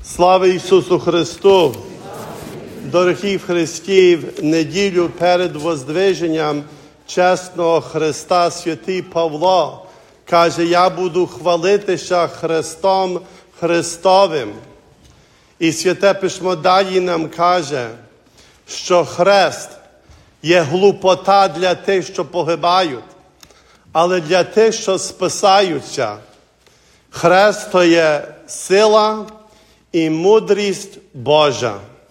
Слава Ісусу Христу! Дорогі в Христі, в неділю перед воздвиженням чесного Христа святий Павло каже: «Я буду хвалитися Христом Христовим». І Святе Письмо далі нам каже, що хрест є глупота для тих, що погибають, але для тих, що спасаються. Хрест – то є сила і мудрість Божа.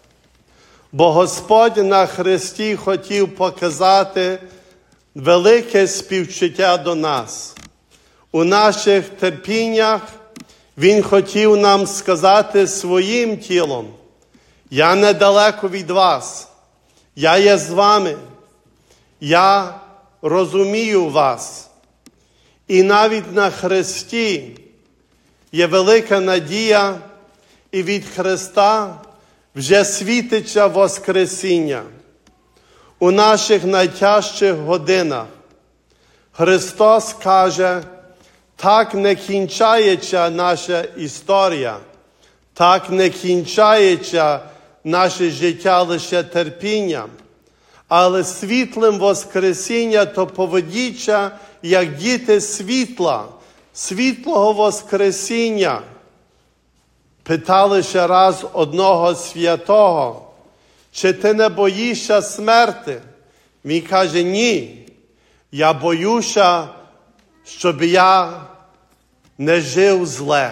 Бо Господь на хресті хотів показати велике співчуття до нас. У наших терпіннях Він хотів нам сказати своїм тілом: «Я недалеко від вас, я є з вами, я розумію вас». І навіть на хресті є велика надія, і від Христа вже світиться Воскресіння. У наших найтяжчих годинах Христос каже: так не кінчається наша історія, так не кінчається наше життя лише терпінням, але світлим Воскресіння то поведіться, як діти світла, світлого Воскресіння. Питали ще раз одного святого: чи ти не боїшся смерти? Він каже: ні, я боюся, щоб я не жив зле.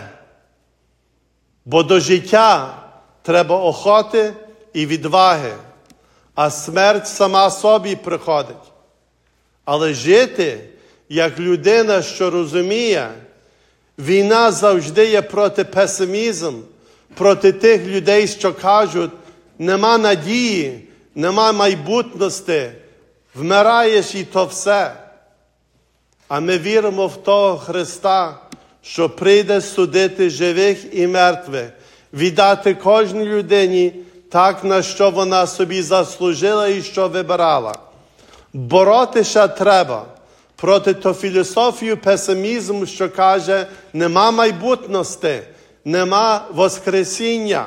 Бо до життя треба охоти і відваги, а смерть сама собі приходить. Але жити, як людина, що розуміє, війна завжди є проти песимізму, проти тих людей, що кажуть: нема надії, нема майбутності, вмираєш і то все. А ми віримо в того Христа, що прийде судити живих і мертвих, віддати кожній людині так, на що вона собі заслужила і що вибирала. Боротися треба проти ту філософію песимізму, що каже: нема майбутності, нема Воскресіння.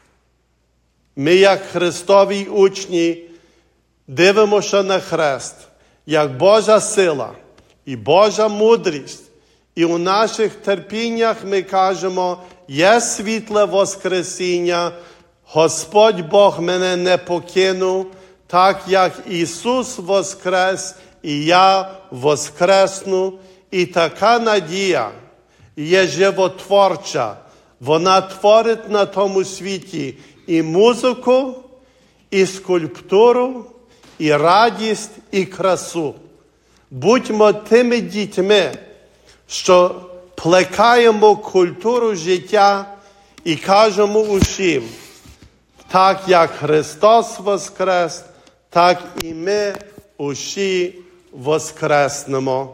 Ми, як Христові учні, дивимося на хрест, як Божа сила і Божа мудрість. І у наших терпіннях ми кажемо: є світле Воскресіння, Господь Бог мене не покинув, так як Ісус воскрес, і я воскресну. І така надія є животворча. Вона творить на тому світі і музику, і скульптуру, і радість, і красу. Будьмо тими дітьми, що плекаємо культуру життя і кажемо усім: так як Христос воскрес, так і ми усі воскреснемо.